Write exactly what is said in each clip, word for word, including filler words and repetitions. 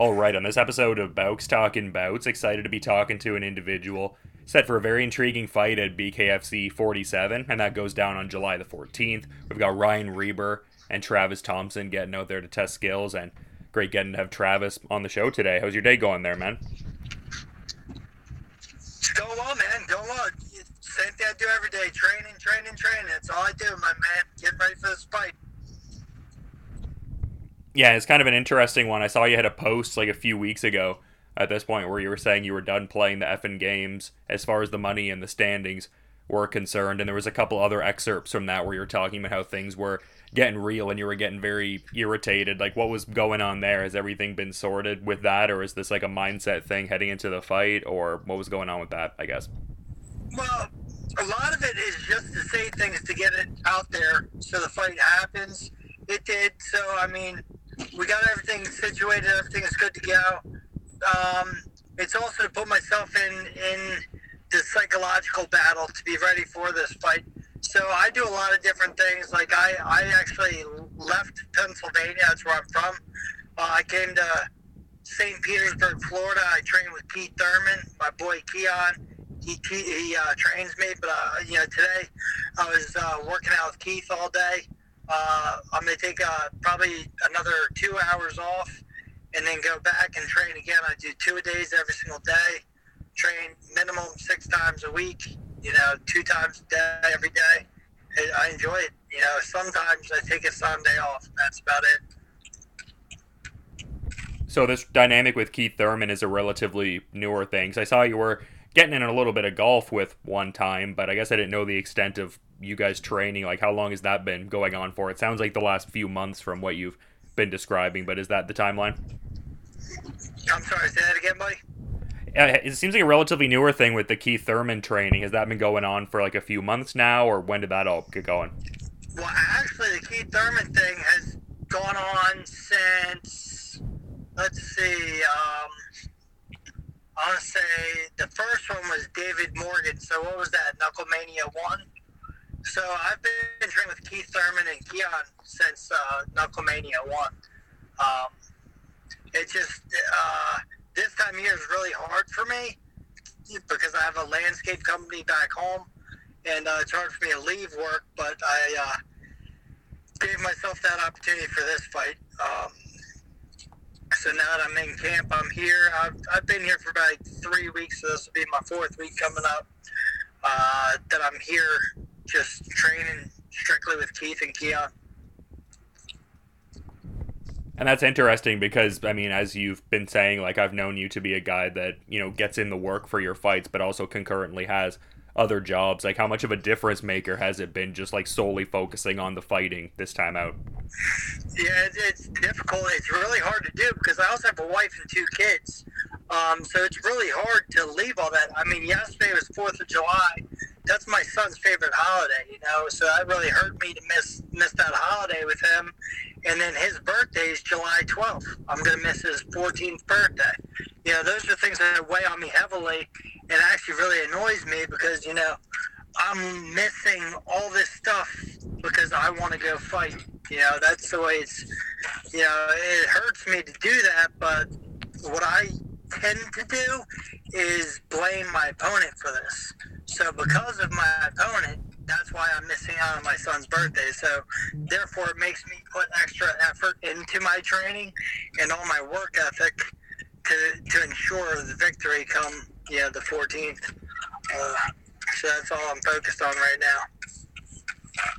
All right, on this episode of Bouks Talking Bouts, excited to be talking to an individual set for a very intriguing fight at B K F C forty-seven, and that goes down on July the fourteenth. We've got Ryan Reber and Travis Thompson getting out there to test skills, and great getting to have Travis on the show today. How's your day going there, man? It's going well, man. Going well. Same thing I do every day. Training, training, training. That's all I do, my man. Getting ready for this fight. Yeah, it's kind of an interesting one. I saw you had a post like a few weeks ago at this point where you were saying you were done playing the effing games as far as the money and the standings were concerned, and there was a couple other excerpts from that where you were talking about how things were getting real and you were getting very irritated. Like, what was going on there? Has everything been sorted with that, or is this like a mindset thing heading into the fight, or what was going on with that, I guess? Well, a lot of it is just to say things to get it out there so the fight happens. It did. So, I mean, we got everything situated. Everything is good to go. Um, it's also to put myself in, in the psychological battle to be ready for this fight. So I do a lot of different things. Like, I, I actually left Pennsylvania. That's where I'm from. Uh, I came to Saint Petersburg, Florida. I trained with Keith Thurman, my boy Keon. He, he, he uh, trains me. But, uh, you know, today I was uh, working out with Keith all day. Uh, I'm going to take uh, probably another two hours off and then go back and train again. I do two a days every single day, train minimum six times a week, you know, two times a day every day. I enjoy it. You know, sometimes I take a Sunday off, and that's about it. So this dynamic with Keith Thurman is a relatively newer thing. So I saw you were getting in a little bit of golf with one time, but I guess I didn't know the extent of you guys training. Like, how long has that been going on for? It sounds like the last few months from what you've been describing, but is that the timeline? I'm sorry, say that again, buddy? Uh, it seems like a relatively newer thing with the Keith Thurman training. Has that been going on for like a few months now, or when did that all get going? Well, actually, the Keith Thurman thing has gone on since, let's see, um, I want to say the first one was David Morgan. So what was that, Knucklemania one? So I've been training with Keith Thurman and Keon since uh, Knucklemania one. Um, it just, uh, this time of year is really hard for me because I have a landscape company back home, and uh, it's hard for me to leave work, but I uh, gave myself that opportunity for this fight. Um, so now that I'm in camp, I'm here. I've, I've been here for about three weeks, so this will be my fourth week coming up uh, that I'm here just training strictly with Keith and Keon. And that's interesting because, I mean, as you've been saying, like, I've known you to be a guy that, you know, gets in the work for your fights, but also concurrently has other jobs. Like, how much of a difference maker has it been just, like, solely focusing on the fighting this time out? Yeah, it's, it's difficult. It's really hard to do because I also have a wife and two kids. Um, so it's really hard to leave all that. I mean, yesterday was fourth of July. That's my son's favorite holiday, you know, so that really hurt me to miss miss that holiday with him. And then his birthday is July twelfth. I'm going to miss his fourteenth birthday. You know, those are things that weigh on me heavily, and actually really annoys me because, you know, I'm missing all this stuff because I want to go fight. You know, that's the way it's, you know, it hurts me to do that, but what I tend to do is blame my opponent for this. So because of my opponent, that's why I'm missing out on my son's birthday. So therefore, it makes me put extra effort into my training and all my work ethic to to ensure the victory come, you know, the fourteenth. Uh, so that's all I'm focused on right now.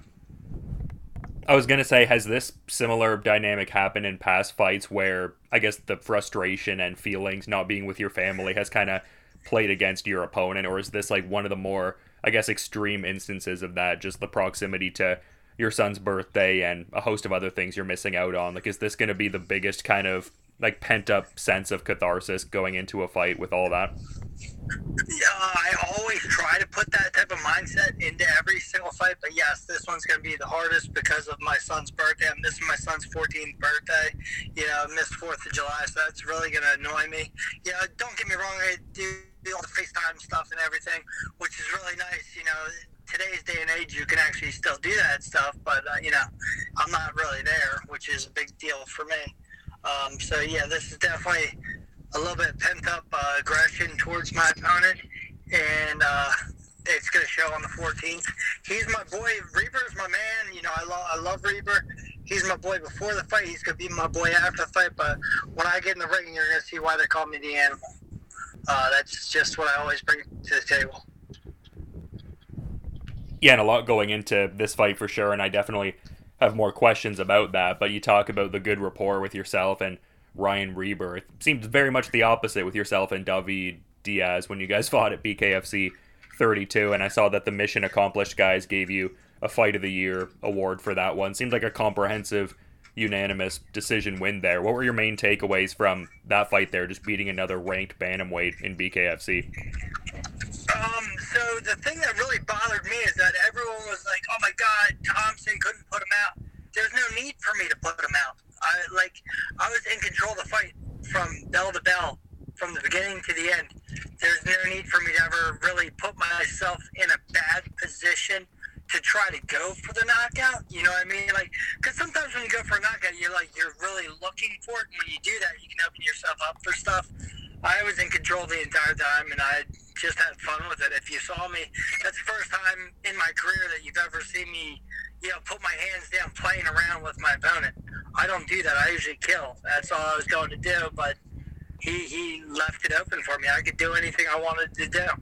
I was going to say, has this similar dynamic happened in past fights where, I guess, the frustration and feelings not being with your family has kind of played against your opponent, or is this like one of the more, I guess, extreme instances of that, just the proximity to your son's birthday and a host of other things you're missing out on? Like, is this going to be the biggest kind of like pent up sense of catharsis going into a fight with all that? Yeah, I always try to put that type of mindset into every single fight, but yes, this one's going to be the hardest because of my son's birthday. I'm missing my son's fourteenth birthday. You know, I missed fourth of July, so that's really going to annoy me. Yeah, don't get me wrong, I do all the FaceTime stuff and everything, which is really nice. You know, today's day and age, you can actually still do that stuff, but, uh, you know, I'm not really there, which is a big deal for me. Um, so yeah, this is definitely a little bit pent up uh, aggression towards my opponent, and uh, it's going to show on the fourteenth. He's my boy. Reaper's my man. You know, I love I love Reaper. He's my boy before the fight. He's going to be my boy after the fight. But when I get in the ring, you're going to see why they call me the animal. Uh, that's just what I always bring to the table. Yeah, and a lot going into this fight for sure, and I definitely have more questions about that. But you talk about the good rapport with yourself and Ryan Reber. It seems very much the opposite with yourself and David Diaz when you guys fought at B K F C thirty-two, and I saw that the Mission Accomplished guys gave you a Fight of the Year award for that one. Seemed like a comprehensive, unanimous decision win there. What were your main takeaways from that fight there, just beating another ranked bantamweight in B K F C? Um, so the thing that really bothered me is that everyone was like, oh my God, Thompson couldn't put him out. There's no need for me to put him out. I like, I was in control of the fight from bell to bell, from the beginning to the end. There's no need for me to ever really put myself in a bad position to try to go for the knockout. You know what I mean? Like, because sometimes when you go for a knockout, you're like, you're really looking for it. And when you do that, you can open yourself up for stuff. I was in control the entire time, and I just had fun with it. If you saw me, that's the first time in my career that you've ever seen me, you know, put my hands down playing around with my opponent. I don't do that. I usually kill. That's all I was going to do, but he, he left it open for me. I could do anything I wanted to do.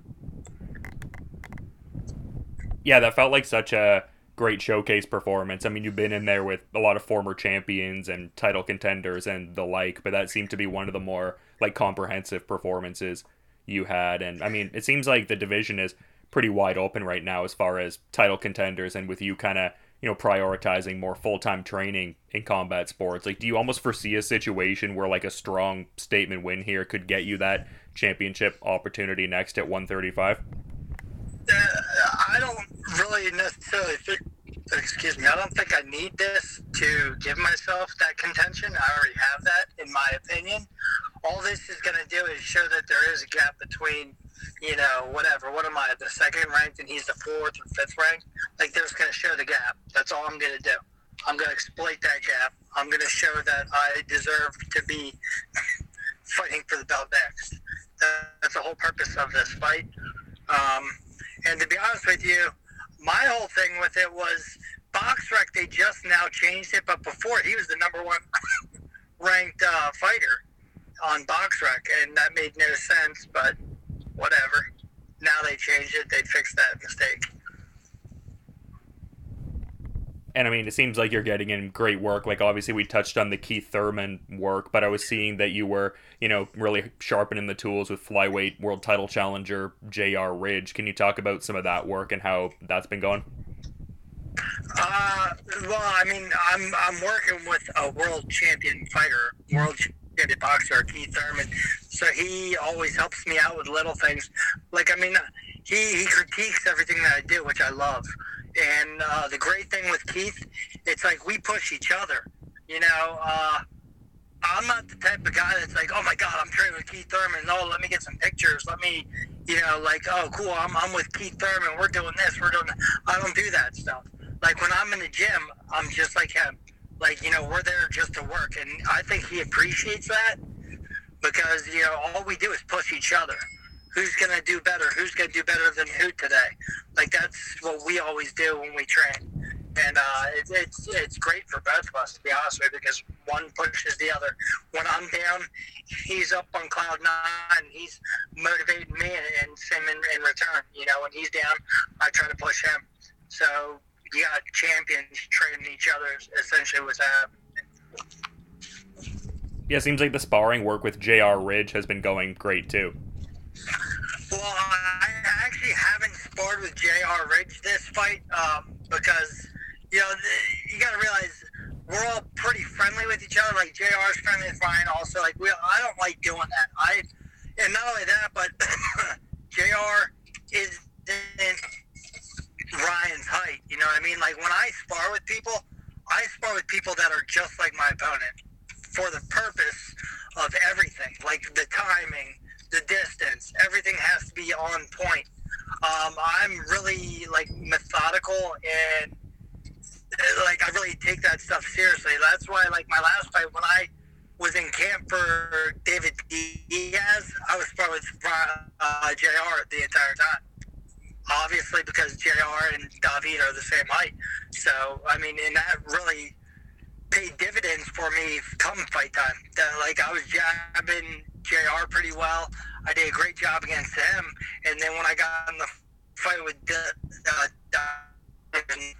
Yeah, that felt like such a great showcase performance. I mean, you've been in there with a lot of former champions and title contenders and the like, but that seemed to be one of the more like comprehensive performances you had. And I mean, it seems like the division is pretty wide open right now as far as title contenders, and with you kind of, you know, prioritizing more full-time training in combat sports. Like, do you almost foresee a situation where like a strong statement win here could get you that championship opportunity next at one thirty-five? Uh, I don't really necessarily think, excuse me, I don't think I need this to give myself that contention. I already have that, in my opinion. All this is going to do is show that there is a gap between, you know, whatever. What am I, the second ranked and he's the fourth or fifth ranked? Like, they're just going to show the gap. That's all I'm going to do. I'm going to exploit that gap. I'm going to show that I deserve to be fighting for the belt next. That's the whole purpose of this fight. Um, and to be honest with you, my whole thing with it was BoxRec, they just now changed it, but before he was the number one ranked uh, fighter on BoxRec, and that made no sense, but whatever. Now they changed it. They fixed that mistake. And I mean, it seems like you're getting in great work. Like, obviously, we touched on the Keith Thurman work, but I was seeing that you were, you know, really sharpening the tools with flyweight world title challenger J R Ridge. Can you talk about some of that work and how that's been going? Uh, well, I mean, I'm I'm working with a world champion fighter, world champion boxer, Keith Thurman. So he always helps me out with little things. Like, I mean, he, he critiques everything that I do, which I love. And uh, the great thing with Keith, it's like we push each other. You know, uh, I'm not the type of guy that's like, oh my God, I'm training with Keith Thurman. No, let me get some pictures. Let me, you know, like, oh, cool, I'm, I'm with Keith Thurman. We're doing this. We're doing that. I don't do that stuff. Like, when I'm in the gym, I'm just like him. Like, you know, we're there just to work. And I think he appreciates that because, you know, all we do is push each other. Who's going to do better? Who's going to do better than who today? Like, that's what we always do when we train. And uh, it, it's it's great for both of us, to be honest with you, because one pushes the other. When I'm down, he's up on cloud nine. He's motivating me, and same in, in return. You know, when he's down, I try to push him. So you got champions training each other, essentially what's happening. Yeah, it seems like the sparring work with J R Ridge has been going great, too. Well, I actually haven't sparred with J R Ridge this fight um, because, you know, you got to realize we're all pretty friendly with each other. Like, J R's friendly with Ryan also. Like, we, I don't like doing that. I And not only that, but J R is in Ryan's height. You know what I mean? Like, when I spar with people, I spar with people that are just like my opponent for the purpose of everything. Like, the timing, the distance, everything has to be on point. Um, I'm really, like, methodical and, like, I really take that stuff seriously. That's why, like, my last fight, when I was in camp for David Diaz, I was probably uh, J R the entire time. Obviously, because J R and David are the same height. So, I mean, and that really paid dividends for me come fight time. That, like, I was jabbing J R pretty well. I did a great job against him. And then when I got in the fight with uh, David,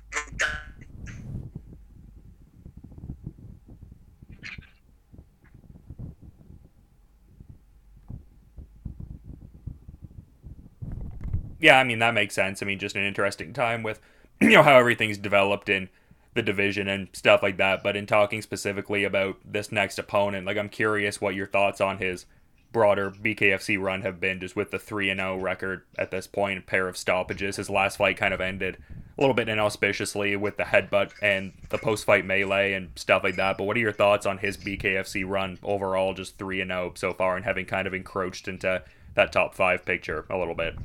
Yeah, I mean, that makes sense. I mean, just an interesting time with, you know, how everything's developed in the division and stuff like that. But in talking specifically about this next opponent, like, I'm curious what your thoughts on his broader B K F C run have been, just with the three and oh record at this point, a pair of stoppages. His last fight kind of ended a little bit inauspiciously with the headbutt and the post-fight melee and stuff like that. But what are your thoughts on his B K F C run overall, just three and oh so far, and having kind of encroached into that top five picture a little bit?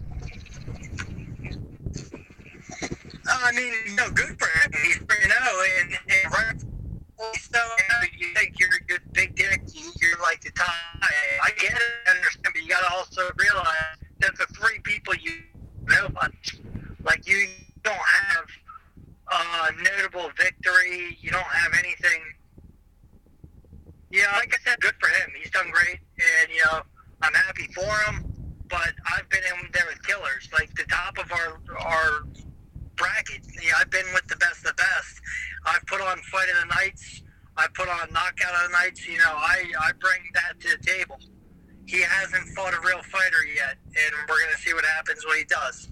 I mean, you know, good for him. He's three and oh, and, and right, so you, know, you think you're a good big dick, you, you're like the top. I get it, I understand, but you got to also realize that the three people you know much, like you don't have a notable victory, you don't have anything. Yeah, like I said, good for him. He's done great, and you know, I'm happy for him. But I've been in there with killers, like the top of our our bracket. Yeah, I've been with the best of the best. I've put on fight of the nights. I put on knockout of the nights. You know, I, I bring that to the table. He hasn't fought a real fighter yet, and we're going to see what happens when he does.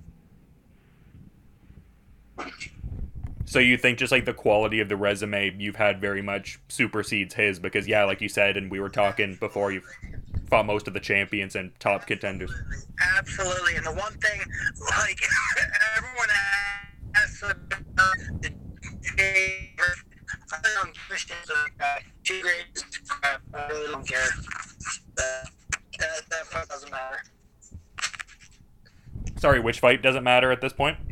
So you think just like the quality of the resume you've had very much supersedes his? Because, yeah, like you said, and we were talking before, you've fought most of the champions and top contenders. Absolutely. And the one thing, like, everyone asks about the I'm Christian, so uh, two grades, uh, I really don't care. Uh, that, that part doesn't matter. Sorry, which fight doesn't matter at this point?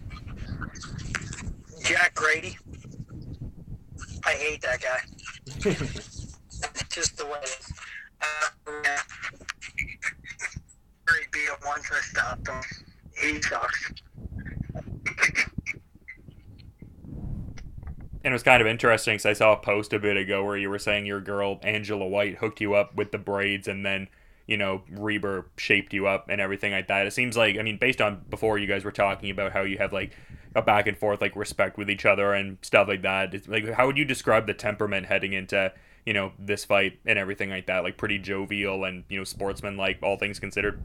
Jack Grady. I hate that guy. Just the way it is. Uh, yeah. He beat him once I stopped him. He sucks. And it was kind of interesting because I saw a post a bit ago where you were saying your girl, Angela White, hooked you up with the braids, and then, you know, Reber shaped you up and everything like that. It seems like, I mean, based on before you guys were talking about how you have, like, a back and forth, like, respect with each other and stuff like that. It's, like, how would you describe the temperament heading into, you know, this fight and everything like that? Like, pretty jovial and, you know, sportsman-like, all things considered?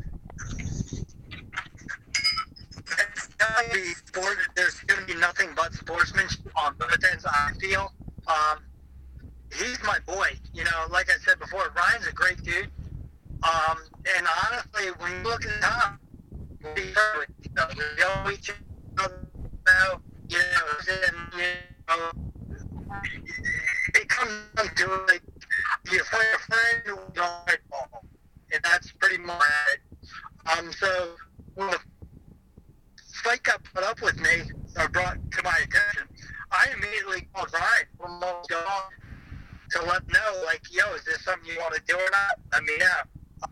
Sport, there's going to be nothing but sportsmanship on both ends, I feel. Um, he's my boy. You know, like I said before, Ryan's a great dude. Um, and honestly, when you look at Tom, we know each other now, you know, and, you know, it comes down to it, like, you find a friend who don't like ball. And that's pretty much it. Um, so, when the fight got put up with me, or brought to my attention, I immediately called Ryan from what's going on to let him know, like, yo, is this something you want to do or not? I mean, yeah.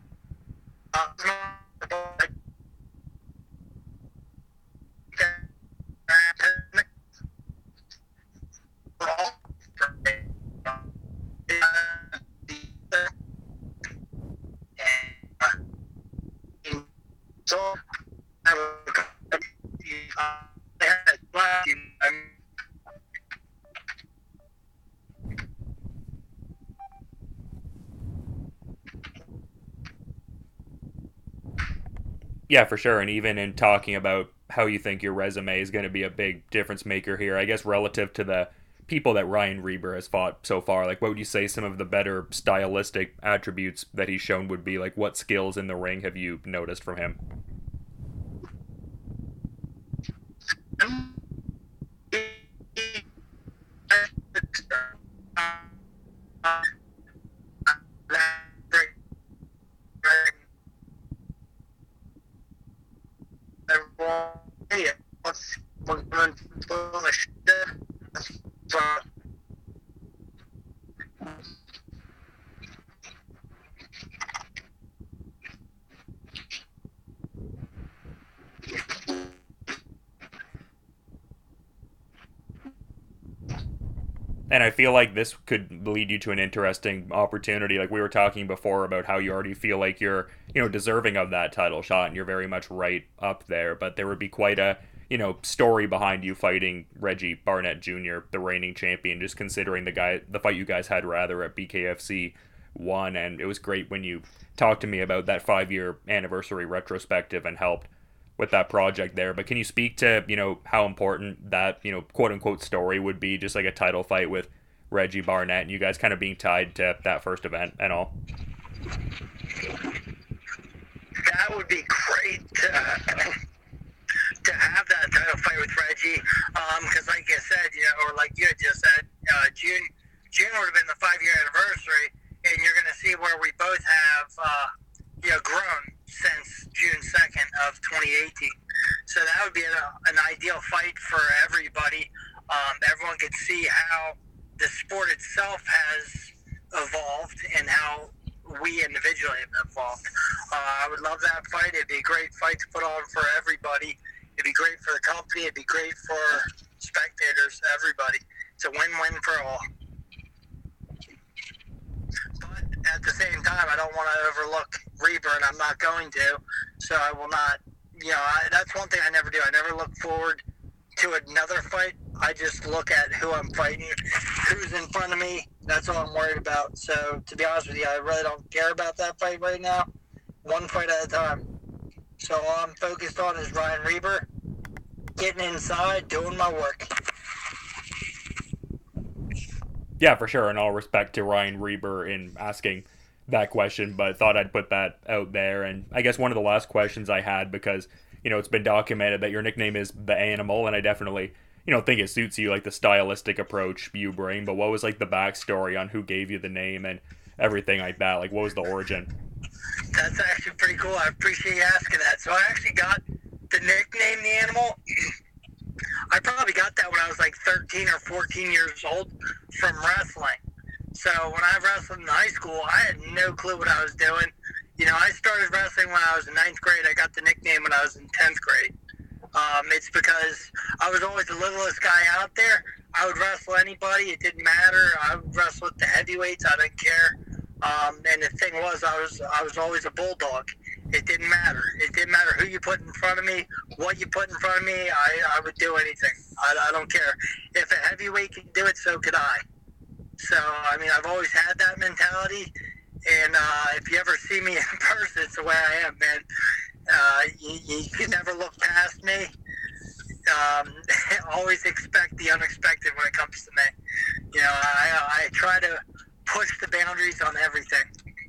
Uh, so, Yeah, for sure. And even in talking about how you think your resume is going to be a big difference maker here, I guess relative to the people that Ryan Reber has fought so far, like, what would you say some of the better stylistic attributes that he's shown would be? Like, what skills in the ring have you noticed from him? And I feel like this could lead you to an interesting opportunity. Like we were talking before about how you already feel like you're, you know, deserving of that title shot, and you're very much right up there. But there would be quite a, you know, story behind you fighting Reggie Barnett Junior, the reigning champion, just considering the guy, the fight you guys had rather at B K F C one. And it was great when you talked to me about that five year anniversary retrospective and helped with that project there. But can you speak to, you know, how important that, you know, quote unquote story would be, just like a title fight with Reggie Barnett and you guys kind of being tied to that first event and all? That would be great to, to have that title fight with Reggie. Because, um, like I said, you know, or like you had just said, uh, June June would have been the five year anniversary, and you're going to see where we both have, uh, you know, grown since June second of twenty eighteen. So that would be an, an ideal fight for everybody. Um, everyone could see how the sport itself has evolved and how we individually have evolved. Uh, I would love that fight. It'd be a great fight to put on for everybody. It'd be great for the company. It'd be great for spectators, everybody. It's a win-win for all. But at the same time, I don't want to overlook Reber, and I'm not going to. So I will not, you know, I, that's one thing I never do. I never look forward to another fight. I just look at who I'm fighting, who's in front of me. That's all I'm worried about. So to be honest with you, I really don't care about that fight right now. One fight at a time. So all I'm focused on is Ryan Reber, getting inside, doing my work. Yeah, for sure. And all respect to Ryan Reber in asking that question, but thought I'd put that out there. And I guess one of the last questions I had, because, you know, it's been documented that your nickname is The Animal, and I definitely, you know, think it suits you, like the stylistic approach you bring. But what was like the backstory on who gave you the name and everything like that? Like, what was the origin? That's actually pretty cool. I appreciate you asking that. So I actually got the nickname The Animal. I probably got that when I was like thirteen or fourteen years old from wrestling. So when I wrestled in high school, I had no clue what I was doing. You know, I started wrestling when I was in ninth grade. I got the nickname when I was in tenth grade. Um, it's because I was always the littlest guy out there. I would wrestle anybody. It didn't matter. I would wrestle with the heavyweights. I didn't care. Um, and the thing was, I was I was always a bulldog. It didn't matter. It didn't matter who you put in front of me, what you put in front of me. I, I would do anything. I, I don't care. If a heavyweight could do it, so could I. So, I mean, I've always had that mentality. And uh, if you ever see me in person, it's the way I am, man. Uh, you, you can never look past me. Um, always expect the unexpected when it comes to me. You know, I, I try to push the boundaries on everything.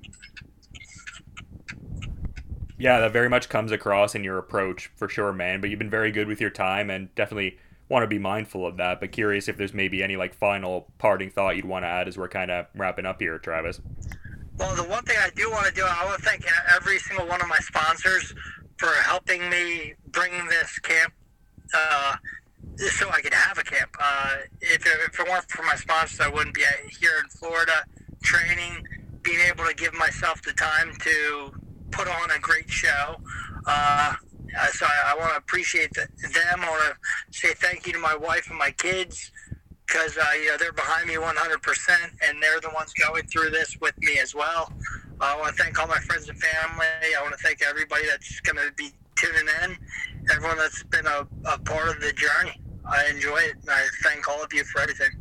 Yeah, that very much comes across in your approach, for sure, man. But you've been very good with your time and definitely want to be mindful of that. But curious if there's maybe any like final parting thought you'd want to add as we're kind of wrapping up here, Travis. Well, the one thing I do want to do, I want to thank every single one of my sponsors for helping me bring this camp uh, so I could have a camp. Uh, if, it, if it weren't for my sponsors, I wouldn't be here in Florida training, being able to give myself the time to put on a great show. Uh, so I, I want to appreciate the, them. I want to say thank you to my wife and my kids, because uh, you know, they're behind me one hundred percent, and they're the ones going through this with me as well. Uh, I want to thank all my friends and family. I want to thank everybody that's going to be tuning in, everyone that's been a, a part of the journey. I enjoy it, and I thank all of you for everything.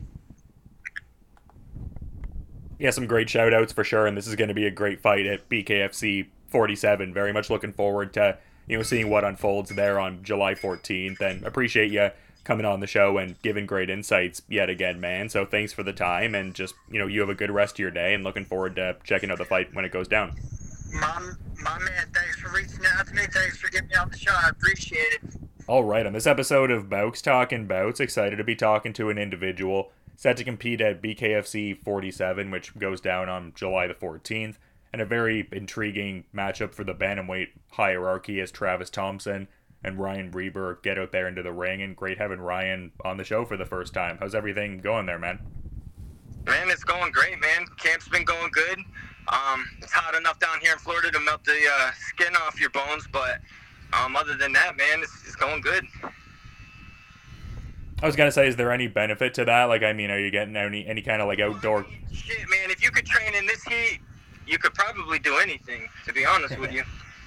Yeah, some great shout outs for sure, and this is going to be a great fight at B K F C forty-seven. Very much looking forward to, you know, seeing what unfolds there on July fourteenth, and appreciate you coming on the show and giving great insights yet again, man. So thanks for the time, and just, you know, you have a good rest of your day, and looking forward to checking out the fight when it goes down. Mom, my man, thanks for reaching out to me. Thanks for getting me on the show. I appreciate it. All right, on this episode of Bouts Talking Bouts, excited to be talking to an individual set to compete at B K F C forty-seven, which goes down on July the fourteenth, and a very intriguing matchup for the bantamweight hierarchy as Travis Thompson and Ryan Reber get out there into the ring. And great having Ryan on the show for the first time. How's everything going there, man? Man, it's going great, man. Camp's been going good. Um, it's hot enough down here in Florida to melt the uh, skin off your bones, but um, other than that, man, it's, it's going good. I was gonna say, is there any benefit to that? Like, I mean, are you getting any any kind of like Well, I outdoor? mean, shit, man, if you could train in this heat, you could probably do anything, to be honest with you.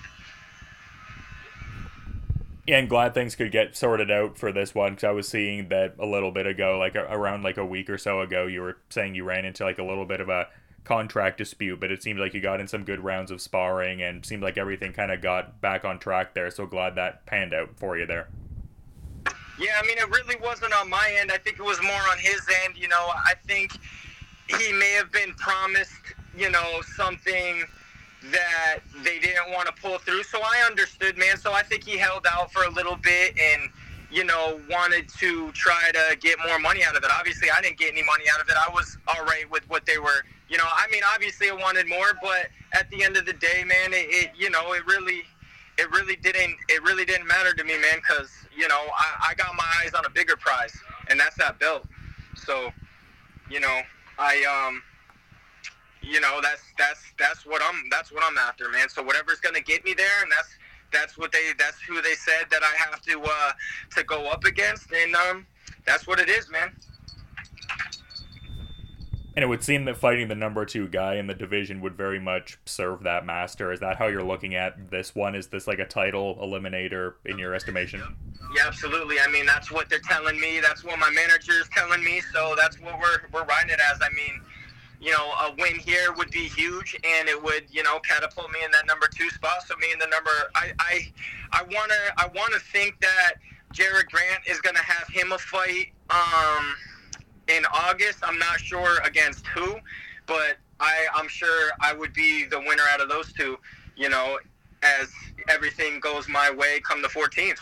Yeah, and glad things could get sorted out for this one because I was seeing that a little bit ago, like a, around like a week or so ago, you were saying you ran into like a little bit of a contract dispute, but it seemed like you got in some good rounds of sparring and seemed like everything kind of got back on track there. So glad that panned out for you there. Yeah, I mean, it really wasn't on my end. I think it was more on his end. You know, I think he may have been promised, you know, something that they didn't want to pull through. So I understood, man. So I think he held out for a little bit and, you know, wanted to try to get more money out of it. Obviously, I didn't get any money out of it. I was all right with what they were, you know, I mean, obviously I wanted more, but at the end of the day, man, it, it you know, it really, it really didn't, it really didn't matter to me, man, because, you know, I, I got my eyes on a bigger prize, and that's that belt. So, you know, I, um, you know, that's that's that's what I'm that's what I'm after, man. So whatever's gonna get me there, and that's that's what they that's who they said that I have to uh, to go up against, and um, that's what it is, man. And it would seem that fighting the number two guy in the division would very much serve that master. Is that how you're looking at this one? Is this like a title eliminator in your estimation? Yeah, absolutely. I mean, that's what they're telling me. That's what my manager is telling me. So that's what we're we're riding it as. I mean, you know, a win here would be huge, and it would, you know, catapult me in that number two spot. So me in the number, I I I wanna I wanna think that Jared Grant is gonna have him a fight. Um. In August, I'm not sure against who, but I, I'm sure I would be the winner out of those two, you know, as everything goes my way come the fourteenth.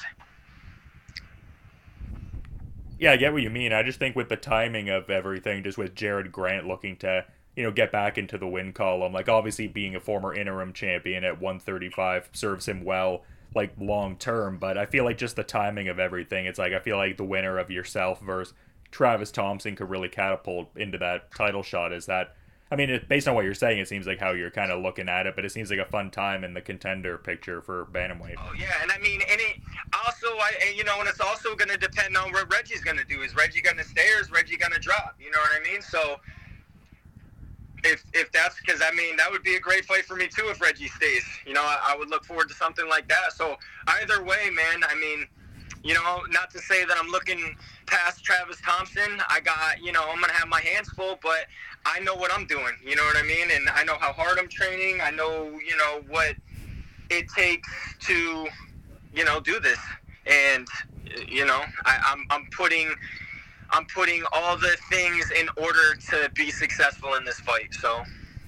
Yeah, I get what you mean. I just think with the timing of everything, just with Jared Grant looking to, you know, get back into the win column, like obviously being a former interim champion at one thirty-five serves him well, like long term, but I feel like just the timing of everything, it's like I feel like the winner of yourself versus Travis Thompson could really catapult into that title shot. Is that, I mean, it, based on what you're saying, it seems like how you're kind of looking at it, but it seems like a fun time in the contender picture for bantamweight. Oh yeah, and I mean, and it also, I and, you know, and it's also going to depend on what Reggie's going to do. Is Reggie going to stay or is Reggie going to drop? You know what I mean? So if if that's because I mean that would be a great fight for me too if Reggie stays. You know, I, I would look forward to something like that. So either way, man, I mean, you know, not to say that I'm looking past Travis Thompson. I got, you know, I'm going to have my hands full, but I know what I'm doing. You know what I mean? And I know how hard I'm training. I know, you know, what it takes to, you know, do this. And, you know, I, I'm, I'm putting, I'm putting all the things in order to be successful in this fight. So.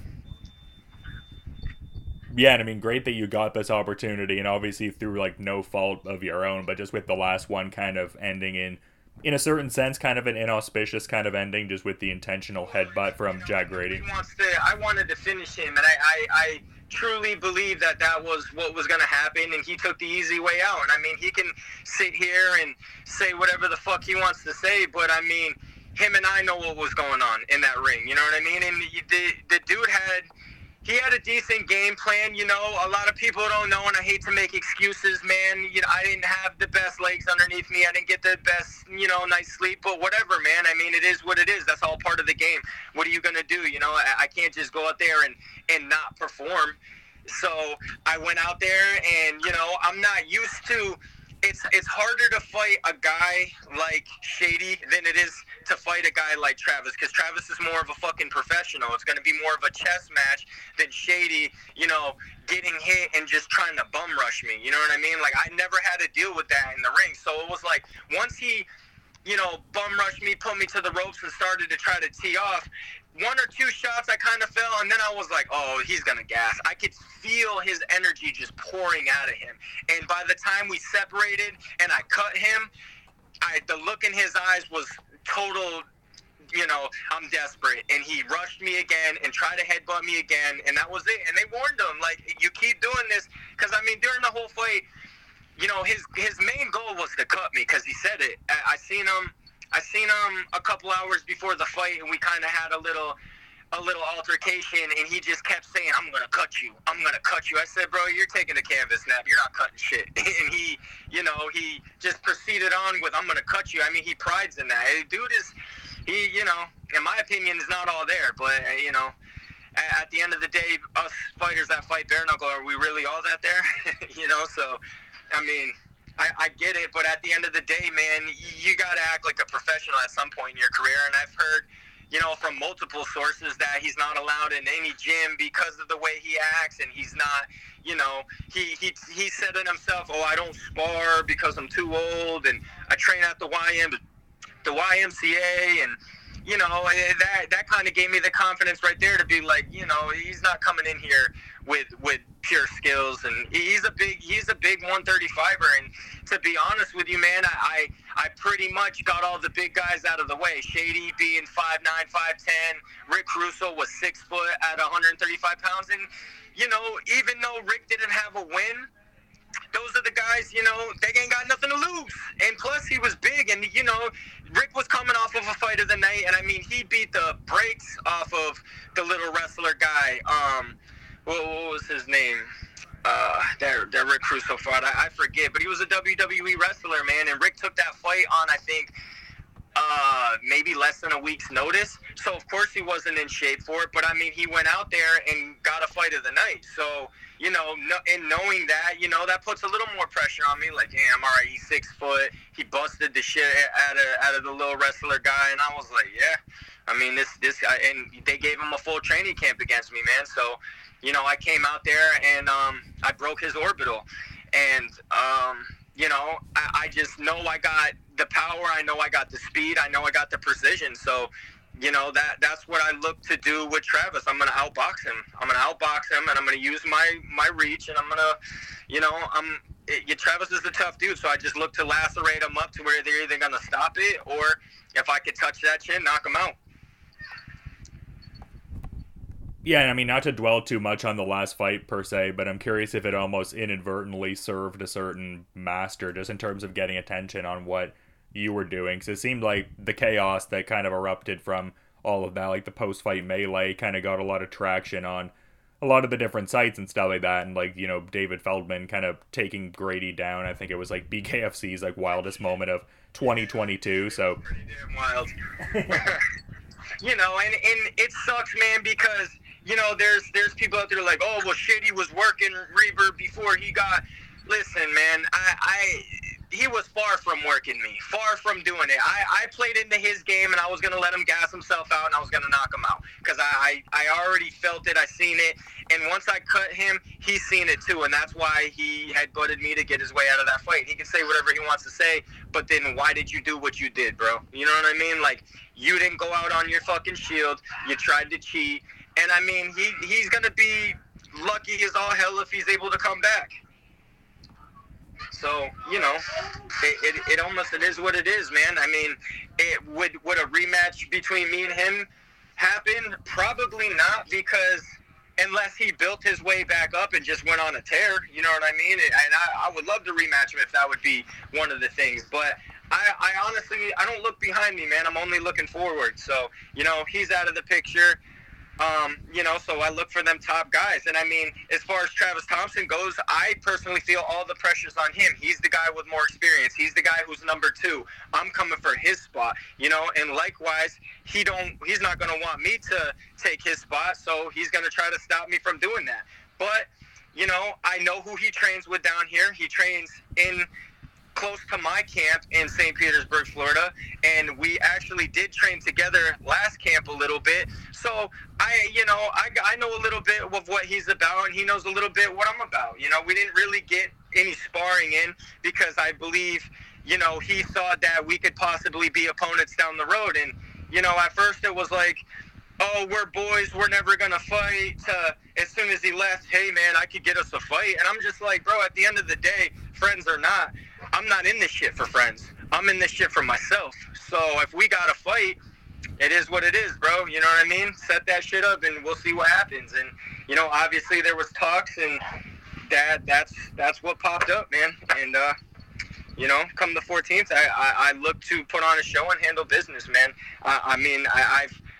Yeah, and I mean, great that you got this opportunity, and obviously through like no fault of your own, but just with the last one kind of ending in, in a certain sense, kind of an inauspicious kind of ending, just with the intentional headbutt from Jack Grady. He wants to. I wanted to finish him, and I, I, I truly believe that that was what was going to happen, and he took the easy way out. And I mean, he can sit here and say whatever the fuck he wants to say, but I mean, him and I know what was going on in that ring. You know what I mean? And the the dude had. He had a decent game plan, you know. A lot of people don't know, and I hate to make excuses, man. You know, I didn't have the best legs underneath me. I didn't get the best, you know, night's sleep. But whatever, man. I mean, it is what it is. That's all part of the game. What are you gonna do? You know, I, I can't just go out there and and not perform. So I went out there, and you know, I'm not used to. It's it's harder to fight a guy like Shady than it is to fight a guy like Travis, because Travis is more of a fucking professional. It's going to be more of a chess match than Shady, you know, getting hit and just trying to bum rush me. You know what I mean? Like, I never had to deal with that in the ring. So it was like, once he, you know, bum rushed me, put me to the ropes and started to try to tee off, one or two shots I kind of fell, and then I was like, oh, he's going to gas. I could feel his energy just pouring out of him. And by the time we separated and I cut him, I, the look in his eyes was total, you know, I'm desperate. And he rushed me again and tried to headbutt me again, and that was it. And they warned him, like, you keep doing this, because, I mean, during the whole fight, you know, his his main goal was to cut me, because he said it. I, I seen him. I seen him a couple hours before the fight, and we kind of had a little a little altercation, and he just kept saying, I'm going to cut you. I'm going to cut you. I said, bro, you're taking a canvas snap. You're not cutting shit. And he, you know, he just proceeded on with, I'm going to cut you. I mean, he prides in that. Dude is, he, you know, in my opinion, is not all there. But, uh, you know, at, at the end of the day, us fighters that fight bare knuckle, are we really all that there? You know, so, I mean, I, I get it. But at the end of the day, man, you, you got to act like a professional at some point in your career. And I've heard, you know, from multiple sources that he's not allowed in any gym because of the way he acts, and he's not, you know, he, he, he said it himself, oh, I don't spar because I'm too old, and I train at the Y M, the Y M C A, and, you know, that, that kind of gave me the confidence right there to be like, you know, he's not coming in here with, with pure skills, and he's a big, he's a big one thirty-fiver, and to be honest with you, man, I, I, I pretty much got all the big guys out of the way. Shady being five nine, five ten, Rick Caruso was six foot at one hundred thirty-five pounds, and, you know, even though Rick didn't have a win, those are the guys, you know, they ain't got nothing to lose. And plus, he was big, and, you know, Rick was coming off of a fight of the night, and, I mean, he beat the brakes off of the little wrestler guy. Um, what, what was his name? Uh, that, that Rick Caruso fought. I, I forget, but he was a W W E wrestler, man, and Rick took that fight on, I think, uh, maybe less than a week's notice. So, of course, he wasn't in shape for it, but, I mean, he went out there and got a fight of the night. So, you know, no, and knowing that, you know, that puts a little more pressure on me. Like, damn, all right, he's six foot. He busted the shit out of, out of the little wrestler guy. And I was like, yeah, I mean, this, this guy, and they gave him a full training camp against me, man. So, you know, I came out there and um, I broke his orbital. And, um, you know, I, I just know I got the power. I know I got the speed. I know I got the precision. So, you know, that that's what I look to do with Travis. I'm going to outbox him. I'm going to outbox him, and I'm going to use my, my reach, and I'm going to, you know, I'm it, Travis is a tough dude, so I just look to lacerate him up to where they're either going to stop it, or if I could touch that chin, knock him out. Yeah, and I mean, not to dwell too much on the last fight per se, but I'm curious if it almost inadvertently served a certain master just in terms of getting attention on what you were doing, because it seemed like the chaos that kind of erupted from all of that, like the post-fight melee, kind of got a lot of traction on a lot of the different sites and stuff like that, and like, you know, David Feldman kind of taking Grady down. I think it was like B K F C's like wildest moment of twenty twenty-two. So pretty damn wild. You know, and and it sucks, man, because, you know, there's there's people out there like, oh, well, Shady was working Reaver before he got. Listen, man, I. I he was far from working me, far from doing it. I, I played into his game, and I was going to let him gas himself out, and I was going to knock him out because I, I, I already felt it. I seen it. And once I cut him, he's seen it too, and that's why he had butted me to get his way out of that fight. He can say whatever he wants to say, but then why did you do what you did, bro? You know what I mean? Like, you didn't go out on your fucking shield. You tried to cheat. And, I mean, he he's going to be lucky as all hell if he's able to come back. So, you know, it, it it almost it is what it is, man. I mean, it would would a rematch between me and him happen? Probably not, because unless he built his way back up and just went on a tear, you know what I mean? And I, I would love to rematch him if that would be one of the things. But I, I honestly, I don't look behind me, man. I'm only looking forward. So, you know, he's out of the picture. Um, you know, so I look for them top guys. And, I mean, as far as Travis Thompson goes, I personally feel all the pressure's on him. He's the guy with more experience. He's the guy who's number two. I'm coming for his spot, you know, and likewise, he don't, he's not going to want me to take his spot, so he's going to try to stop me from doing that. But, you know, I know who he trains with down here. He trains in close to my camp in Saint Petersburg, Florida, and we actually did train together last camp a little bit. So I, you know, I, I know a little bit of what he's about, and he knows a little bit what I'm about. You know, we didn't really get any sparring in because I believe, you know, he thought that we could possibly be opponents down the road. And, you know, at first it was like, oh, we're boys, we're never going to fight. Uh, as soon as he left, hey, man, I could get us a fight. And I'm just like, bro, at the end of the day, friends or not, I'm not in this shit for friends. I'm in this shit for myself. So if we got to fight, it is what it is, bro. You know what I mean? Set that shit up, and we'll see what happens. And, you know, obviously there was talks, and that that's that's what popped up, man. And, uh, you know, come the fourteenth, I, I, I look to put on a show and handle business, man. I, I mean, I, I've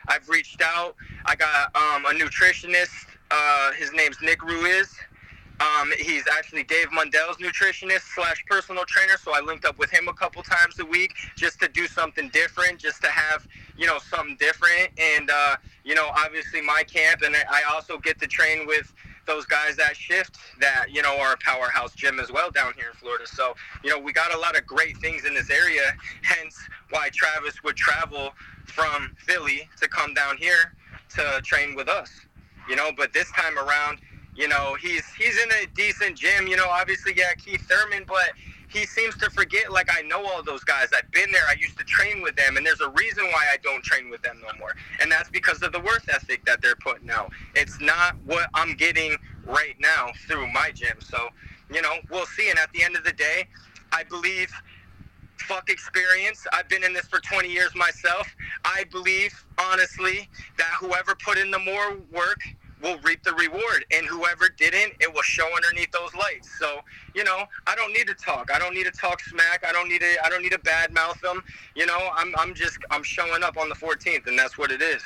I've reached out. I got um, a nutritionist. Uh, his name's Nick Ruiz. Um, he's actually Dave Mundell's nutritionist slash personal trainer, so I linked up with him a couple times a week just to do something different, just to have, you know, something different. And, uh, you know, obviously my camp, and I also get to train with those guys that shift that, you know, are a powerhouse gym as well down here in Florida. So, you know, we got a lot of great things in this area, hence why Travis would travel from Philly to come down here to train with us, you know. But this time around, you know, he's he's in a decent gym, you know, obviously, yeah, Keith Thurman, but he seems to forget, like, I know all those guys. I've been there. I used to train with them, and there's a reason why I don't train with them no more. And that's because of the work ethic that they're putting out. It's not what I'm getting right now through my gym. So, you know, we'll see. And at the end of the day, I believe, fuck experience. I've been in this for twenty years myself. I believe, honestly, that whoever put in the more work will reap the reward, and whoever didn't, it will show underneath those lights. So, you know, I don't need to talk. I don't need to talk smack. I don't need to. I don't need to badmouth them. You know, I'm. I'm just. I'm showing up on the fourteenth, and that's what it is.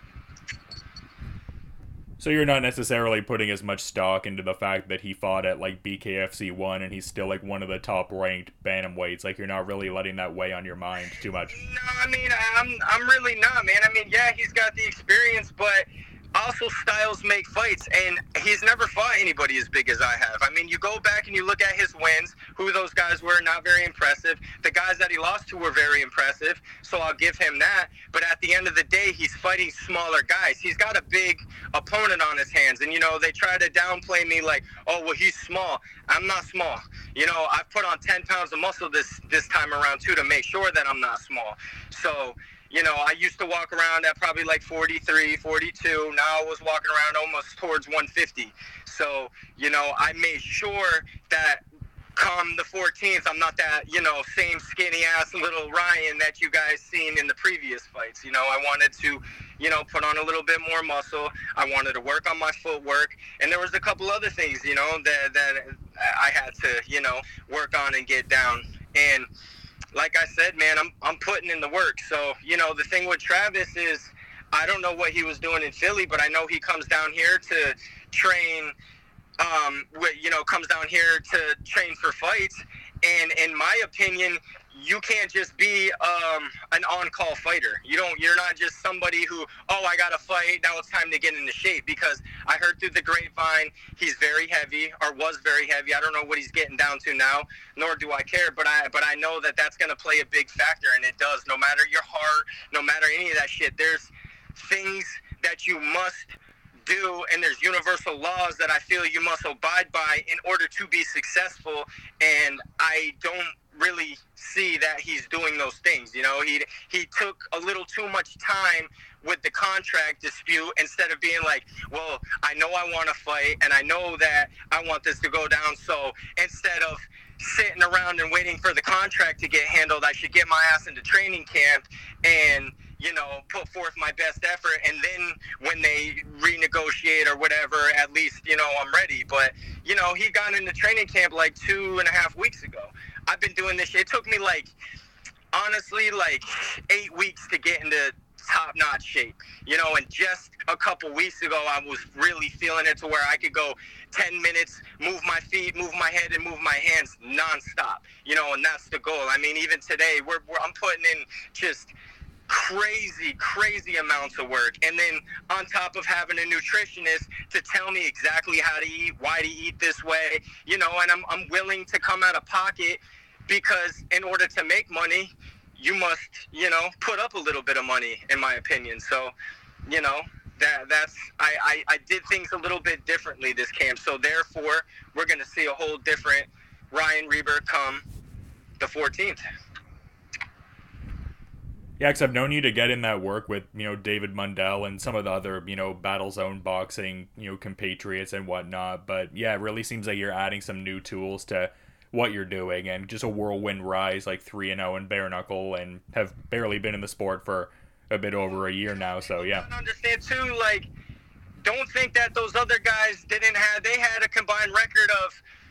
So you're not necessarily putting as much stock into the fact that he fought at like B K F C one, and he's still like one of the top ranked bantamweights. Like, you're not really letting that weigh on your mind too much. No, I mean, I'm. I'm really not, man. I mean, yeah, he's got the experience, but also styles make fights, and he's never fought anybody as big as I have. I mean, you go back and you look at his wins, who those guys were, not very impressive. The guys that he lost to were very impressive, so I'll give him that. But at the end of the day, he's fighting smaller guys. He's got a big opponent on his hands, and, you know, they try to downplay me like, oh, well, he's small. I'm not small. You know, I've put on ten pounds of muscle this, this time around, too, to make sure that I'm not small. So, you know, I used to walk around at probably like forty-three, forty-two. Now I was walking around almost towards one fifty. So, you know, I made sure that come the fourteenth, I'm not that, you know, same skinny-ass little Ryan that you guys seen in the previous fights. You know, I wanted to, you know, put on a little bit more muscle. I wanted to work on my footwork. And there was a couple other things, you know, that, that I had to, you know, work on and get down. And like I said, man, I'm I'm putting in the work. So, you know, the thing with Travis is, I don't know what he was doing in Philly, but I know he comes down here to train, um, you know, comes down here to train for fights. And in my opinion, you can't just be um, an on-call fighter. You don't. You're not just somebody who, oh, I got to fight, now it's time to get into shape. Because I heard through the grapevine he's very heavy, or was very heavy. I don't know what he's getting down to now, nor do I care. But I, but I know that that's going to play a big factor, and it does. No matter your heart, no matter any of that shit, there's things that you must do, and there's universal laws that I feel you must abide by in order to be successful. And I don't really see that he's doing those things. You know, he he took a little too much time with the contract dispute instead of being like, well, I know I want to fight, and I know that I want this to go down, so instead of sitting around and waiting for the contract to get handled, I should get my ass into training camp and, you know, put forth my best effort, and then when they renegotiate or whatever, at least, you know, I'm ready. But, you know, he got into training camp like two and a half weeks ago. I've been doing this shit. It took me like, honestly, like eight weeks to get into top-notch shape, you know, and just a couple weeks ago, I was really feeling it to where I could go ten minutes, move my feet, move my head, and move my hands nonstop, you know, and that's the goal. I mean, even today, we're, we're I'm putting in just crazy, crazy amounts of work. And then on top of having a nutritionist to tell me exactly how to eat, why to eat this way, you know, and I'm I'm willing to come out of pocket, because in order to make money, you must, you know, put up a little bit of money, in my opinion. So, you know, that that's I, I, I did things a little bit differently this camp. So therefore, we're going to see a whole different Ryan Reber come the fourteenth. Yeah, because I've known you to get in that work with, you know, David Mundell and some of the other, you know, Battle Zone boxing, you know, compatriots and whatnot. But yeah, it really seems like you're adding some new tools to what you're doing, and just a whirlwind rise, like three and oh in bare knuckle, and have barely been in the sport for a bit over a year now. So yeah. I don't understand too, like, don't think that those other guys didn't have, they had a combined record of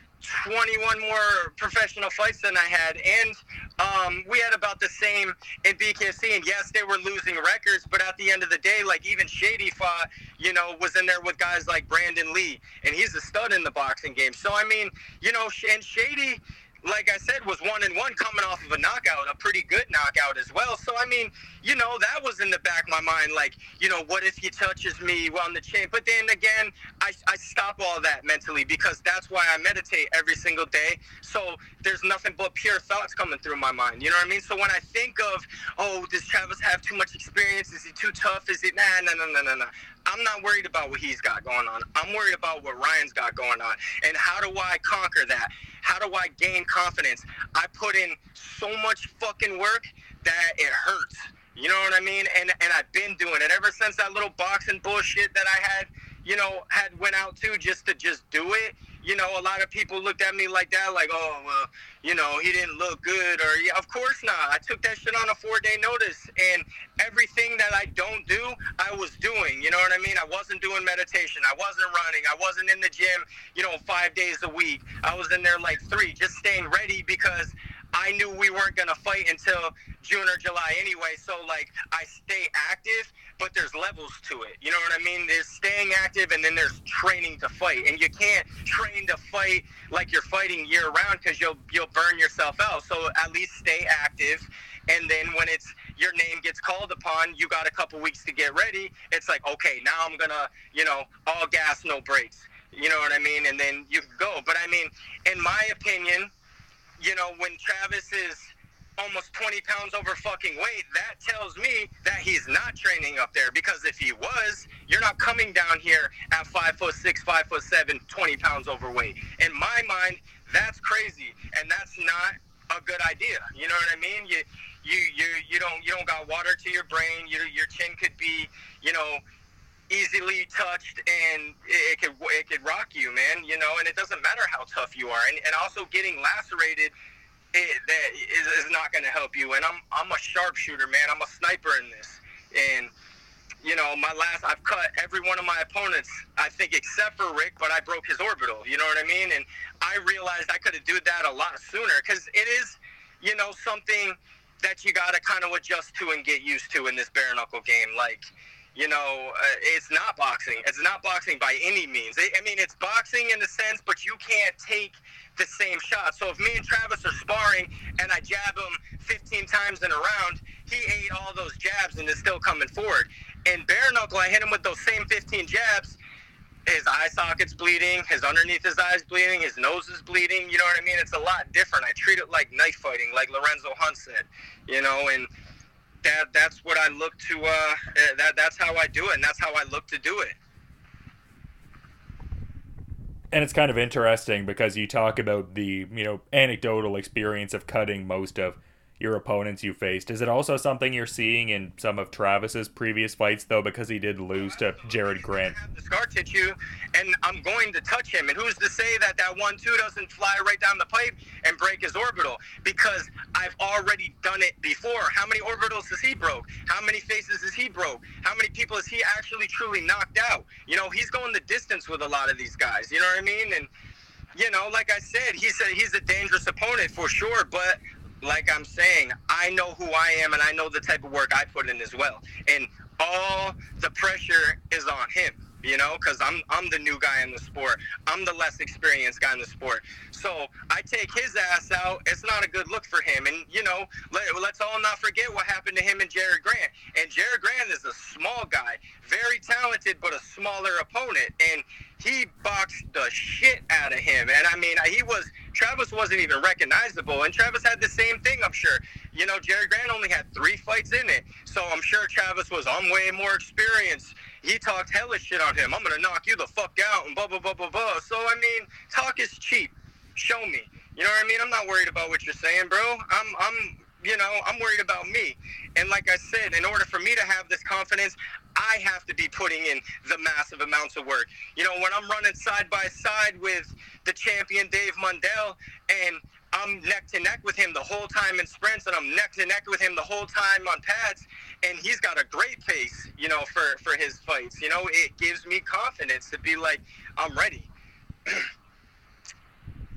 twenty-one more professional fights than I had, and um, we had about the same in B K F C. And yes, they were losing records, but at the end of the day, like even Shady fought, you know, was in there with guys like Brandon Lee, and he's a stud in the boxing game. So I mean, you know, and Shady, like I said, was one and one coming off of a knockout, a pretty good knockout as well. So, I mean, you know, that was in the back of my mind, like, you know, what if he touches me on the chin? But then again, I, I stop all that mentally because that's why I meditate every single day. So there's nothing but pure thoughts coming through my mind. You know what I mean? So when I think of, oh, does Travis have too much experience? Is he too tough? Is he, nah, nah, nah, nah, nah, nah. I'm not worried about what he's got going on. I'm worried about what Ryan's got going on. And how do I conquer that? How do I gain confidence? I put in so much fucking work that it hurts. You know what I mean? And and I've been doing it ever since that little boxing bullshit that I had, you know, had went out to just to just do it. You know, a lot of people looked at me like that, like, oh, well, you know, he didn't look good. Or, yeah, of course not. I took that shit on a four-day notice. And everything that I don't do, I was doing. You know what I mean? I wasn't doing meditation. I wasn't running. I wasn't in the gym, you know, five days a week. I was in there like three, just staying ready because I knew we weren't going to fight until June or July anyway. So, like, I stay active, but there's levels to it. You know what I mean? There's staying active, and then there's training to fight. And you can't train to fight like you're fighting year-round because you'll you'll burn yourself out. So at least stay active. And then when it's your name gets called upon, you got a couple weeks to get ready. It's like, okay, now I'm going to, you know, all gas, no brakes. You know what I mean? And then you can go. But, I mean, in my opinion, you know, when Travis is almost twenty pounds over fucking weight, that tells me that he's not training up there. Because if he was, you're not coming down here at five foot six, five foot seven, twenty pounds overweight. In my mind, that's crazy, and that's not a good idea. You know what I mean? You, you, you, you don't, you don't got water to your brain. Your, your chin could be, you know, easily touched, and it could it could rock you, man. You know, and it doesn't matter how tough you are, and, and also getting lacerated, it, that is, is not going to help you. And I'm I'm a sharpshooter, man. I'm a sniper in this, and you know, my last I've cut every one of my opponents, I think, except for Rick, but I broke his orbital. You know what I mean? And I realized I could have done that a lot sooner because it is, you know, something that you got to kind of adjust to and get used to in this bare knuckle game, like. You know, uh, it's not boxing. It's not boxing by any means. I mean, it's boxing in a sense, but you can't take the same shot. So if me and Travis are sparring and I jab him fifteen times in a round, he ate all those jabs and is still coming forward. In bare knuckle, I hit him with those same fifteen jabs. His eye socket's bleeding. His underneath his eyes bleeding. His nose is bleeding. You know what I mean? It's a lot different. I treat it like knife fighting, like Lorenzo Hunt said. You know, and That that's what I look to. Uh, that that's how I do it, and that's how I look to do it. And it's kind of interesting because you talk about the, you know, anecdotal experience of cutting most of your opponents you faced. Is it also something you're seeing in some of Travis's previous fights, though, because he did lose to Jared Grant? I have the scar tissue, and I'm going to touch him. And who's to say that that one two doesn't fly right down the pipe and break his orbital? Because I've already done it before. How many orbitals has he broke? How many faces has he broke? How many people has he actually truly knocked out? You know, he's going the distance with a lot of these guys. You know what I mean? And, you know, like I said, he's a, he's a dangerous opponent for sure, but like I'm saying, I know who I am, and I know the type of work I put in as well. And all the pressure is on him, you know, because I'm I'm the new guy in the sport. I'm the less experienced guy in the sport. So I take his ass out. It's not a good look for him. And, you know, let, let's all not forget what happened to him and Jared Grant. And Jared Grant is a small guy, very talented, but a smaller opponent. And he boxed the shit out of him. And, I mean, he was – Travis wasn't even recognizable. And Travis had the same thing, I'm sure. You know, Jared Grant only had three fights in it. So I'm sure Travis was, I'm way more experienced. He talked hellish shit on him. I'm going to knock you the fuck out and blah, blah, blah, blah, blah. So, I mean, talk is cheap. Show me. You know what I mean? I'm not worried about what you're saying, bro. I'm, I'm, you know, I'm worried about me. And like I said, in order for me to have this confidence, I have to be putting in the massive amounts of work. You know, when I'm running side by side with the champion Dave Mundell, and I'm neck to neck with him the whole time in sprints, and I'm neck to neck with him the whole time on pads, and he's got a great pace, you know, for, for his fights. You know, it gives me confidence to be like, I'm ready.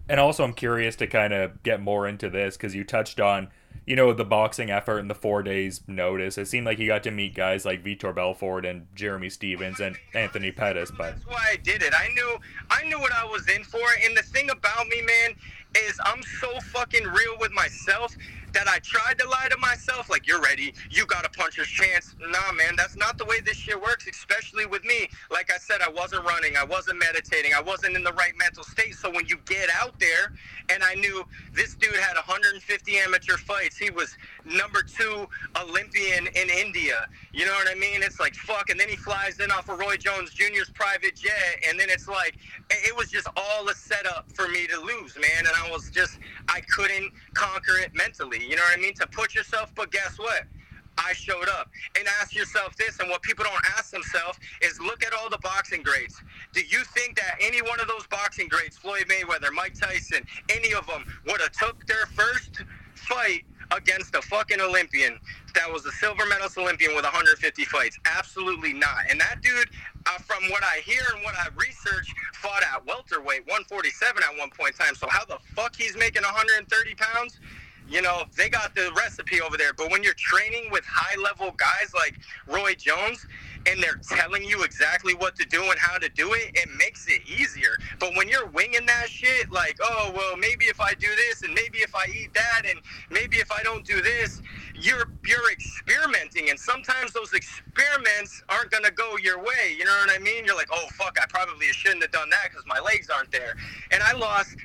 And also, I'm curious to kind of get more into this because you touched on, you know, the boxing effort and the four days notice. It seemed like you got to meet guys like Vitor Belfort and Jeremy Stevens and Anthony Pettis. But that's why I did it. I knew, I knew what I was in for. And the thing about me, man, is I'm so fucking real with myself that I tried to lie to myself, like, you're ready, you got a puncher's chance. Nah, man, that's not the way this shit works, especially with me. Like I said, I wasn't running, I wasn't meditating, I wasn't in the right mental state. So when you get out there, and I knew this dude had one hundred fifty amateur fights, he was number two Olympian in India, you know what I mean? It's like, fuck, and then he flies in off of Roy Jones Junior's private jet, and then it's like, it was just all a setup for me to lose, man, and I was just, I couldn't conquer it mentally, you know what I mean? To put yourself, but guess what? I showed up. And ask yourself this, and what people don't ask themselves is look at all the boxing greats. Do you think that any one of those boxing greats, Floyd Mayweather, Mike Tyson, any of them would have took their first fight against a fucking Olympian that was a silver medalist Olympian with one hundred fifty fights? Absolutely not. And that dude, uh, from what I hear and what I research, fought at welterweight, one forty-seven at one point in time. So how the fuck he's making one hundred thirty pounds? You know, they got the recipe over there. But when you're training with high-level guys like Roy Jones, and they're telling you exactly what to do and how to do it, it makes it easier. But when you're winging that shit, like, oh, well, maybe if I do this, and maybe if I eat that, and maybe if I don't do this, you're you're experimenting. And sometimes those experiments aren't going to go your way. You know what I mean? You're like, oh, fuck, I probably shouldn't have done that because my legs aren't there. And I lost,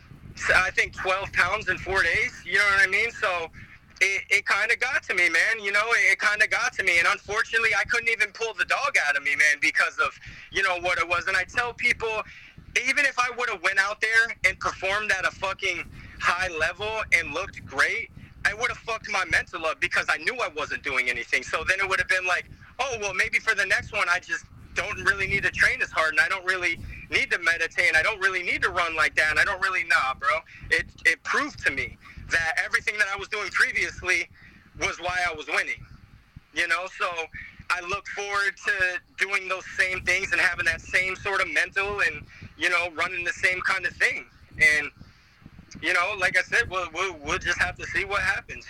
I think, twelve pounds in four days. You know what I mean? So it, it kind of got to me, man. You know, it, it kind of got to me. And unfortunately, I couldn't even pull the dog out of me, man, because of, you know, what it was. And I tell people, even if I would have went out there and performed at a fucking high level and looked great, I would have fucked my mental up because I knew I wasn't doing anything. So then it would have been like, oh, well, maybe for the next one, I just don't really need to train as hard, and I don't really need to meditate, and I don't really need to run like that, and I don't really, nah, bro. It it proved to me that everything that I was doing previously was why I was winning, you know? So I look forward to doing those same things and having that same sort of mental and, you know, running the same kind of thing. And, you know, like I said, we'll, we'll, we'll just have to see what happens.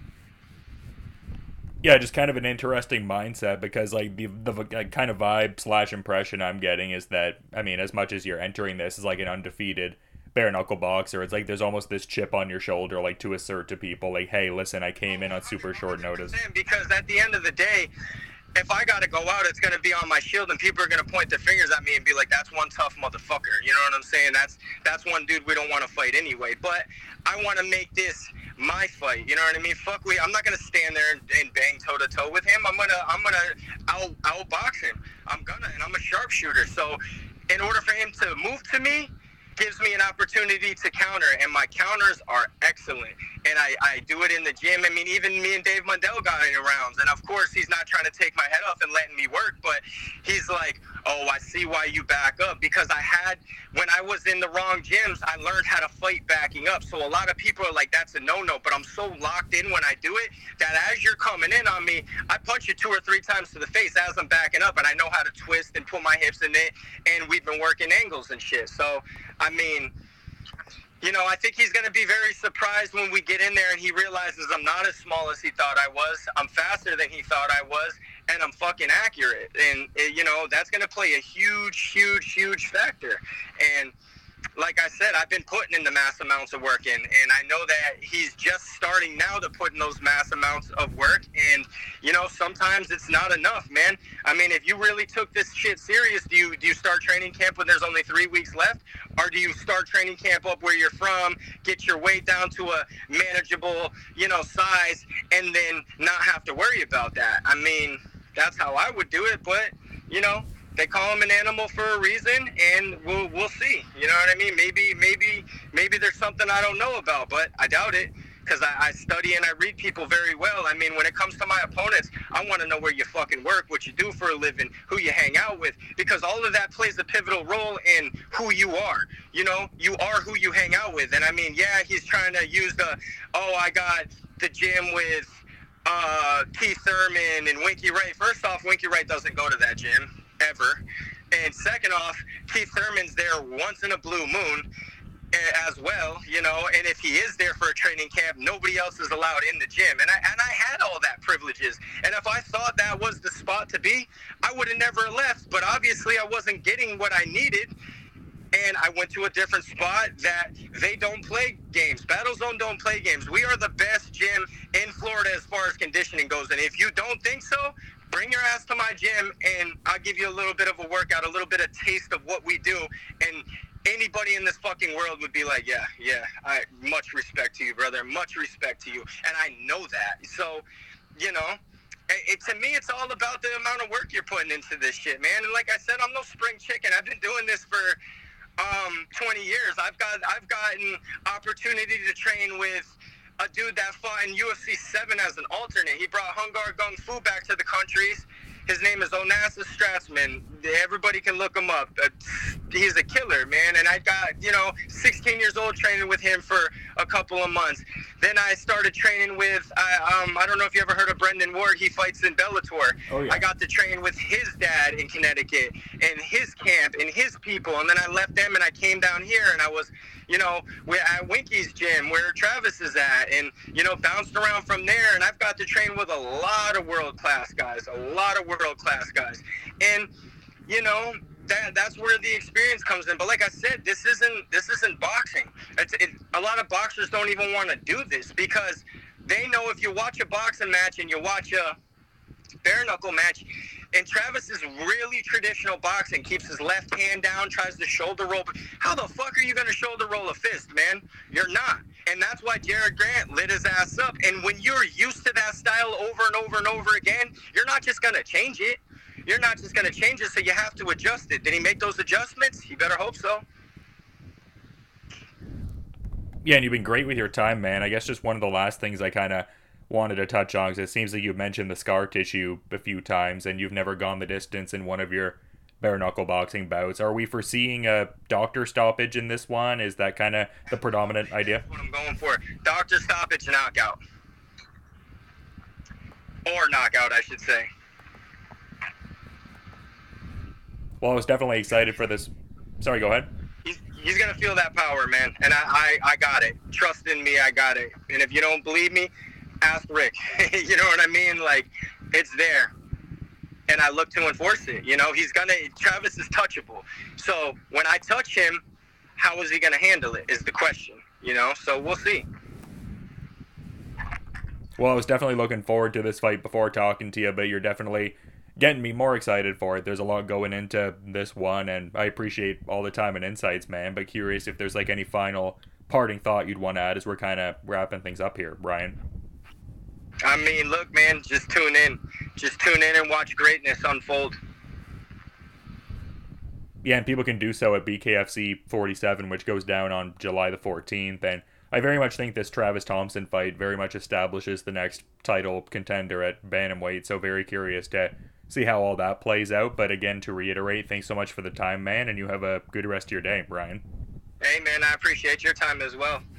Yeah, just kind of an interesting mindset because, like, the the like, kind of vibe slash impression I'm getting is that, I mean, as much as you're entering this as, like, an undefeated bare-knuckle boxer, it's like there's almost this chip on your shoulder, like, to assert to people, like, hey, listen, I came in on super short notice. Because at the end of the day, if I got to go out, it's going to be on my shield, and people are going to point their fingers at me and be like, that's one tough motherfucker. You know what I'm saying? That's that's one dude we don't want to fight anyway. But I want to make this my fight. You know what I mean? Fuck, we. I'm not going to stand there and, and bang toe-to-toe with him. I'm going to I'm gonna out, outbox him. I'm going to, and I'm a sharpshooter. So in order for him to move to me, gives me an opportunity to counter, and my counters are excellent. And I, I do it in the gym. I mean, even me and Dave Mundell got in rounds. And, of course, he's not trying to take my head off and letting me work, but he's like, oh, I see why you back up. Because I had, when I was in the wrong gyms, I learned how to fight backing up. So a lot of people are like, that's a no-no. But I'm so locked in when I do it that as you're coming in on me, I punch you two or three times to the face as I'm backing up. And I know how to twist and put my hips in it. And we've been working angles and shit. So, I mean, you know, I think he's going to be very surprised when we get in there and he realizes I'm not as small as he thought I was. I'm faster than he thought I was, and I'm fucking accurate. And, you know, that's going to play a huge, huge, huge factor. And like I said, I've been putting in the mass amounts of work in, and I know that he's just starting now to put in those mass amounts of work. And, you know, sometimes it's not enough, man. I mean, if you really took this shit serious, do you do you start training camp when there's only three weeks left? Or do you start training camp up where you're from, get your weight down to a manageable, you know, size, and then not have to worry about that? I mean, that's how I would do it, but, you know, they call him an animal for a reason, and we'll we'll see. You know what I mean? Maybe maybe maybe there's something I don't know about, but I doubt it because I, I study and I read people very well. I mean, when it comes to my opponents, I want to know where you fucking work, what you do for a living, who you hang out with, because all of that plays a pivotal role in who you are. You know, you are who you hang out with. And I mean, yeah, he's trying to use the, oh, I got the gym with uh, Keith Thurman and Winky Wright. First off, Winky Wright doesn't go to that gym ever. And second off, Keith Thurman's there once in a blue moon. a- as well, you know, and if he is there for a training camp, nobody else is allowed in the gym. And I and I had all that privileges. And if I thought that was the spot to be, I would have never left. But obviously I wasn't getting what I needed. And I went to a different spot that they don't play games. Battle Zone don't play games. We are the best gym in Florida as far as conditioning goes. And if you don't think so, bring your ass to my gym and I'll give you a little bit of a workout, a little bit of taste of what we do. And anybody in this fucking world would be like, yeah, yeah, I much respect to you, brother. Much respect to you. And I know that. So, you know, it, to me, it's all about the amount of work you're putting into this shit, man. And like I said, I'm no spring chicken. I've been doing this for um twenty years. I've got I've gotten opportunity to train with a dude that fought in U F C seven as an alternate. He brought Hungar Gung Fu back to the countries. His name is Onassis Strassman. Everybody can look him up. Uh, he's a killer, man. And I got, you know, sixteen years old training with him for a couple of months. Then I started training with, uh, um, I don't know if you ever heard of Brendan Ward. He fights in Bellator. Oh, yeah. I got to train with his dad in Connecticut and his camp and his people. And then I left them and I came down here and I was, you know, we're at Winky's gym where Travis is at and, you know, bounced around from there. And I've got to train with a lot of world-class guys, a lot of world-class guys. And, you know, that that's where the experience comes in. But like I said, this isn't this isn't boxing. It's, it, a lot of boxers don't even want to do this because they know if you watch a boxing match and you watch a bare knuckle match, and Travis is really traditional boxing, keeps his left hand down, tries to shoulder roll. How the fuck are you going to shoulder roll a fist, man? You're not. And that's why Jared Grant lit his ass up. And when you're used to that style over and over and over again, you're not just going to change it. You're not just going to change it, so you have to adjust it. Did he make those adjustments? You better hope so. Yeah, and you've been great with your time, man. I guess just one of the last things I kind of wanted to touch on, because it seems like you've mentioned the scar tissue a few times, and you've never gone the distance in one of your bare knuckle boxing bouts. Are we foreseeing a doctor stoppage in this one? Is that kind of the predominant idea? That's what I'm going for. Doctor stoppage, knockout. Or knockout, I should say. Well, I was definitely excited for this. Sorry, go ahead. He's, he's going to feel that power, man. And I, I, I got it. Trust in me, I got it. And if you don't believe me, ask Rick. You know what I mean? Like, it's there. And I look to enforce it. You know, he's going to, Travis is touchable. So when I touch him, how is he going to handle it is the question, you know? So we'll see. Well, I was definitely looking forward to this fight before talking to you, but you're definitely getting me more excited for it. There's a lot going into this one, and I appreciate all the time and insights, man. But curious if there's like any final parting thought you'd want to add as we're kind of wrapping things up here, Brian. I mean, look, man, just tune in. Just tune in and watch greatness unfold. Yeah, and people can do so at B K F C forty-seven, which goes down on July the fourteenth. And I very much think this Travis Thompson fight very much establishes the next title contender at bantamweight. So very curious to see how all that plays out. But again, to reiterate, thanks so much for the time, man, and you have a good rest of your day, Brian. Hey, man, I appreciate your time as well.